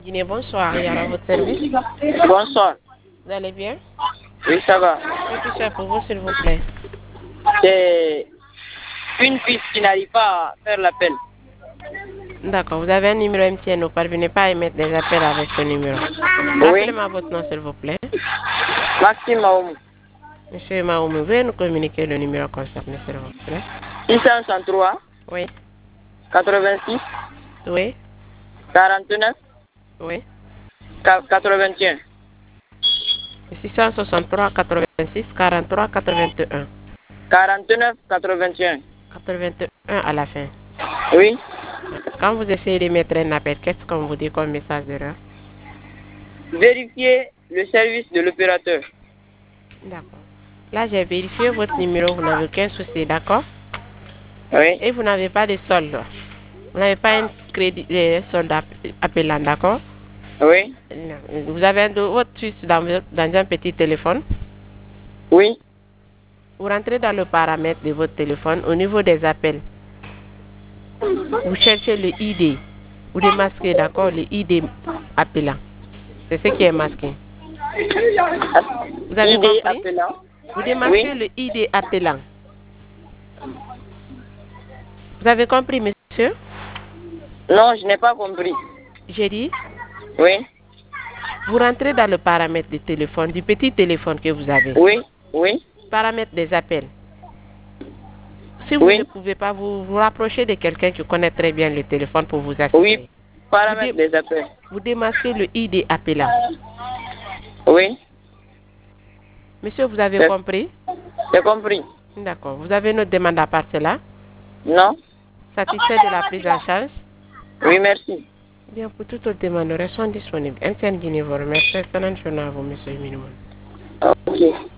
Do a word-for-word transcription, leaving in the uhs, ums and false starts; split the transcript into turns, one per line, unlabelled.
Guinée, bonsoir, il y a votre service.
Bonsoir.
Vous allez bien?
Oui, ça va.
Que puis-je faire pour vous, s'il vous plaît?
C'est une fille qui n'arrive pas à faire l'appel.
D'accord, vous avez un numéro M T N, ne parvenez pas à émettre des appels avec ce numéro.
Oui.
Rappelez-moi votre nom, s'il vous plaît.
Maxime Maoumou.
Monsieur Maoumou, veuillez nous communiquer le numéro concerné, s'il vous plaît.
six cent soixante-trois,
Oui,
quatre-vingt-six,
oui,
quarante-neuf,
oui.
quatre-vingt-un.
six cent soixante-trois, quatre-vingt-six, quarante-trois, quatre-vingt-un.
quarante-neuf, quatre-vingt-un.
quatre-vingt-un à la fin.
Oui.
Quand vous essayez de mettre un appel, qu'est-ce qu'on vous dit comme message d'erreur?
Vérifiez le service de l'opérateur.
D'accord. Là, j'ai vérifié votre numéro, vous n'avez aucun souci, d'accord?
Oui.
Et vous n'avez pas de solde. Vous n'avez pas un crédit, euh, solde appelant, d'accord?
Oui.
Vous avez un de votre Suisse dans, dans un petit téléphone.
Oui.
Vous rentrez dans le paramètre de votre téléphone au niveau des appels. Vous cherchez le I D. Vous démasquez, d'accord, le I D appelant. C'est ce qui est masqué. Vous avez
I D
compris?
appelant.
Vous démasquez
Oui.
le I D appelant. Vous avez compris, monsieur?
Non, je n'ai pas compris.
J'ai dit,
Oui.
vous rentrez dans le paramètre du téléphone, du petit téléphone que vous avez.
Oui. Oui.
Paramètre des appels. Si vous
Oui.
ne pouvez pas, vous vous rapprocher de quelqu'un qui connaît très bien le téléphone pour vous assister.
Oui. Paramètres
Vous,
des appels.
vous démasquez le I D appelant.
Oui.
Monsieur, vous avez
J'ai-
compris?
J'ai compris.
D'accord. Vous avez une autre demande à part cela?
Non?
Satisfait de la prise en charge?
Oui, merci.
Bien, pour toute autre demande, nous restons disponibles. M T N Guinée vous remercie. Excellente journée à vous, monsieur Minimum.
Ok.